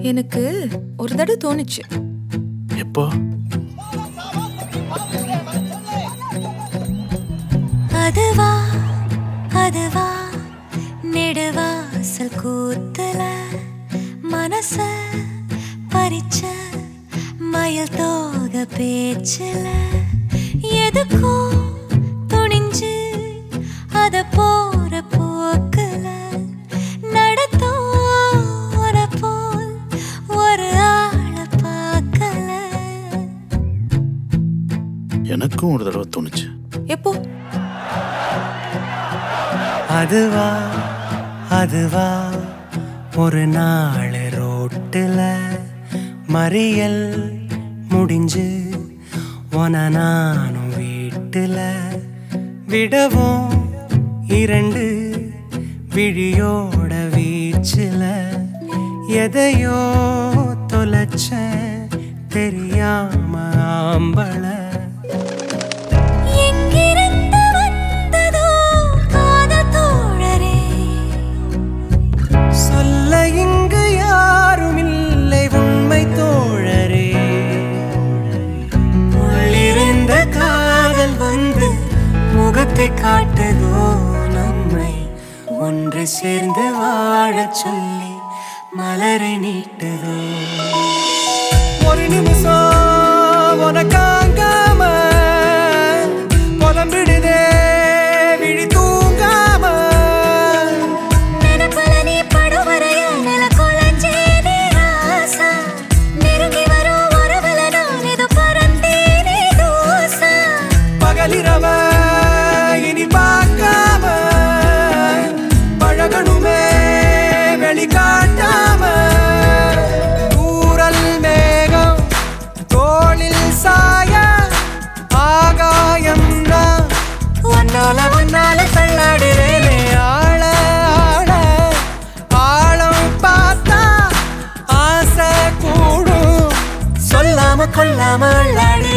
எனக்கு ஒரு தடவை தோணுச்சு. எப்போ? அதுவா அதுவா நெடுவாசல் கூத்துல மனச பறிச்ச மயில் தோக பேச்சுல எதுக்கோ துணிஞ்சு அத போற போக்குல நடத்தோன போல் ஒரு ஆள பார்க்கல. எனக்கும் ஒரு தடவை தோணுச்சு. எப்போ? அதுவா அதுவா ஒரு நாள் ரோட்டுல மறியல் முடிஞ்சு உன நானும் வீட்டுல விடவும் இரண்டு விழியோட வீச்சுல எதையோ தொலைச்ச தெரியாம ஆம்பள முகத்தை காட்டுதோ நம்மை ஒன்று சேர்ந்து வாழச் சொல்லி மலரை நீட்டுதோ. ஒரு நிமிஷம் உனக்காங்காம புலம்பிடுதே விழி தூங்காம நினைப்பல நீ படுவரையா நில கொலஞ்சேனே ராசா நெருங்கி வரும் உறவுல நான் இது பறந்தேனே தோசா பகலிரவ இனி பார்க்காம பழகணுமே வெளி காட்டாம தூரல் மேகம் தோளில் சாய ஆகாயம் நான் ஒன்னால தள்ளாடுறேனே ஆள ஆள ஆழம் பார்த்தா ஆசை கூடும் சொல்லாம கொல்லாம அள்ளாடு